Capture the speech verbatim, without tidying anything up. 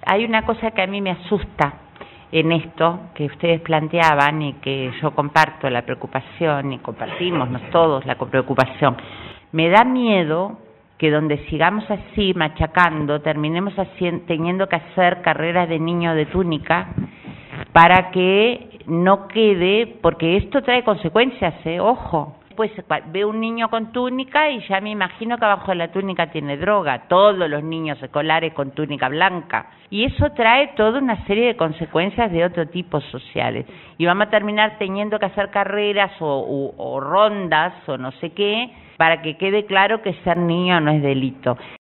hay una cosa que a mí me asusta en esto que ustedes planteaban y que yo comparto la preocupación y compartimos ¿no? todos la preocupación. Me da miedo que donde sigamos así machacando terminemos haciendo, teniendo que hacer carreras de niño de túnica para que no quede, porque esto trae consecuencias, ¿eh? Ojo. Pues veo un niño con túnica y ya me imagino que abajo de la túnica tiene droga, todos los niños escolares con túnica blanca, y eso trae toda una serie de consecuencias de otro tipo sociales, y vamos a terminar teniendo que hacer carreras o, o, o rondas o no sé qué, para que quede claro que ser niño no es delito.